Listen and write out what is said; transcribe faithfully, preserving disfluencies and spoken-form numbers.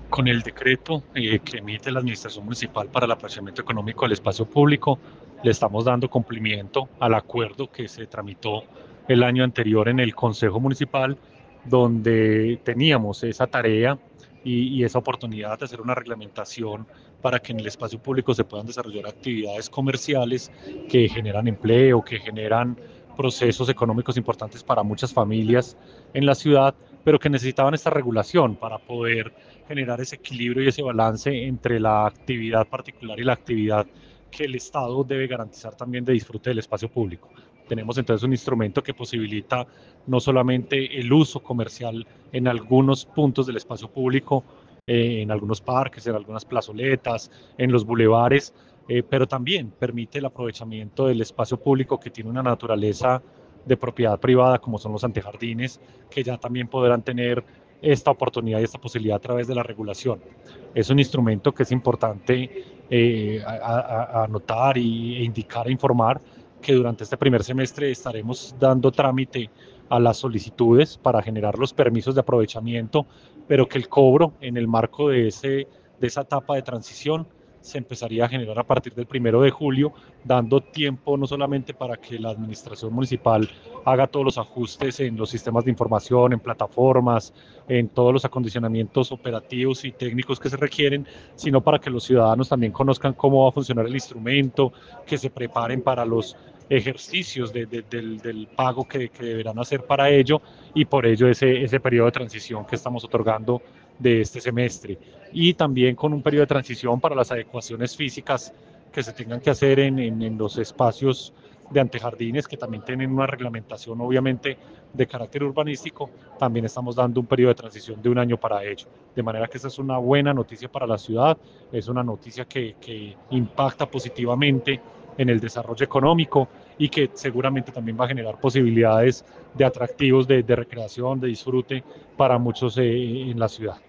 Con el decreto eh, que emite la Administración Municipal para el aprovechamiento económico del espacio público, le estamos dando cumplimiento al acuerdo que se tramitó el año anterior en el Consejo Municipal, donde teníamos esa tarea y, y esa oportunidad de hacer una reglamentación para que en el espacio público se puedan desarrollar actividades comerciales que generan empleo, que generan procesos económicos importantes para muchas familias en la ciudad, pero que necesitaban esta regulación para poder generar ese equilibrio y ese balance entre la actividad particular y la actividad que el Estado debe garantizar también de disfrute del espacio público. Tenemos entonces un instrumento que posibilita no solamente el uso comercial en algunos puntos del espacio público, eh, en algunos parques, en algunas plazoletas, en los bulevares, eh, pero también permite el aprovechamiento del espacio público que tiene una naturaleza de propiedad privada, como son los antejardines, que ya también podrán tener esta oportunidad y esta posibilidad a través de la regulación. Es un instrumento que es importante eh, a, a, a anotar y, e indicar e informar que durante este primer semestre estaremos dando trámite a las solicitudes para generar los permisos de aprovechamiento, pero que el cobro en el marco de, ese, de esa etapa de transición se empezaría a generar a partir del primero de julio, dando tiempo no solamente para que la administración municipal haga todos los ajustes en los sistemas de información, en plataformas, en todos los acondicionamientos operativos y técnicos que se requieren, sino para que los ciudadanos también conozcan cómo va a funcionar el instrumento, que se preparen para los ejercicios de, de, del, del, pago que, que, deberán hacer para ello, y por ello ese, ese periodo de transición que estamos otorgando de este semestre, y también con un periodo de transición para las adecuaciones físicas que se tengan que hacer en, en, en los espacios de antejardines, que también tienen una reglamentación obviamente de carácter urbanístico. También estamos dando un periodo de transición de un año para ello. De manera que esta es una buena noticia para la ciudad, es una noticia que, que impacta positivamente en el desarrollo económico y que seguramente también va a generar posibilidades de atractivos de, de recreación, de disfrute para muchos eh, en la ciudad.